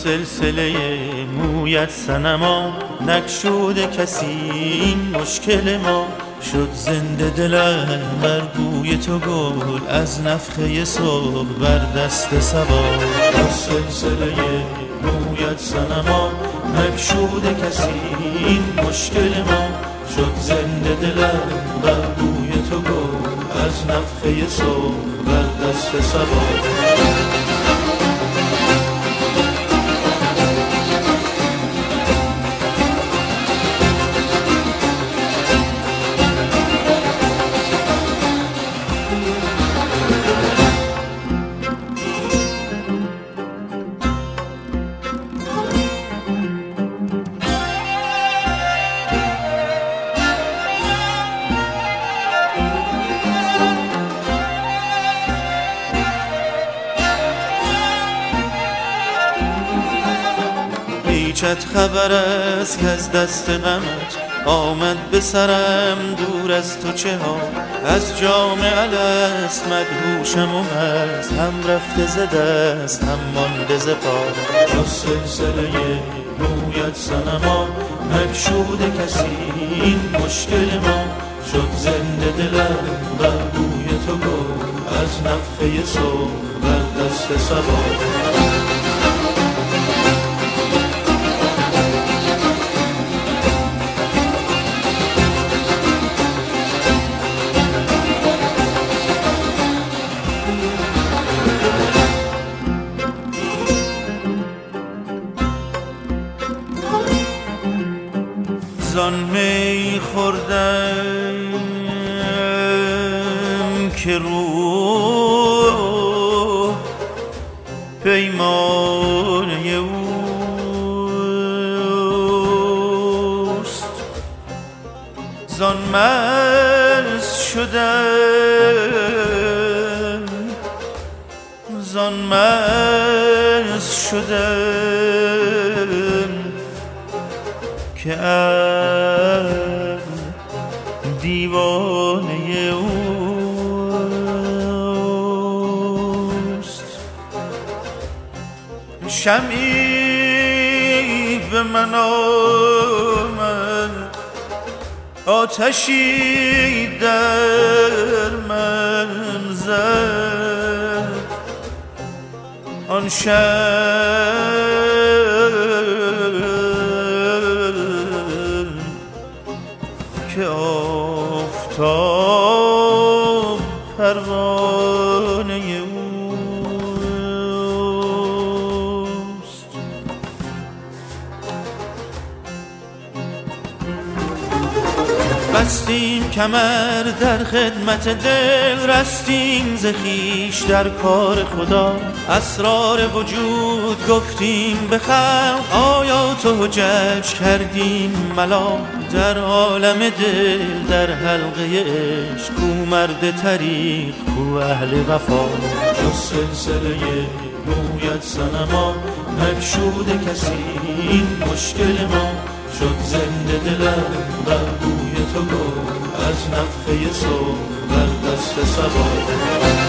سلسله مویت صنما نگشوده کسی این مشکل ما. شد زنده دلم بر بوی تو گل از نفخه صبح بر دست صبا. سلسله مویت صنما نگشوده کسی این مشکل ما. شد زنده دلم بر بوی تو گل از نفخه صبح بر دست صبا. هیچت خبر است که از دست غمت آمد به سرم دور از تو چه ها. از جام الست مدهوشم و مست هم رفته ز دست هم مانده ز پا. از سلسله مویت صنما نگشوده کسی این مشکل ما. شد زنده دلم بر بوی تو گل از نفخه صبح بر دست صبا. زان می خوردم که روح پیمانه اوست. زان مست شدم زان مست شدم که دیوانه اوست. شمعی به من آمد آتشی در من زد. آن که آفتاب پروانه اوست. بستیم کمر در خدمت دل رستیم ز خویش در کار خدا. اسرار وجود گفتیم به خلق آیات و حجج کردیم ملا. در عالم دل در حلقه عشق کو مرد طریق کو اهل وفا. جز سلسله مویت صنما نگشوده کسی این مشکل ما. شد زنده دلم بر بوی تو گل از نفخه صبح بر دست صبا.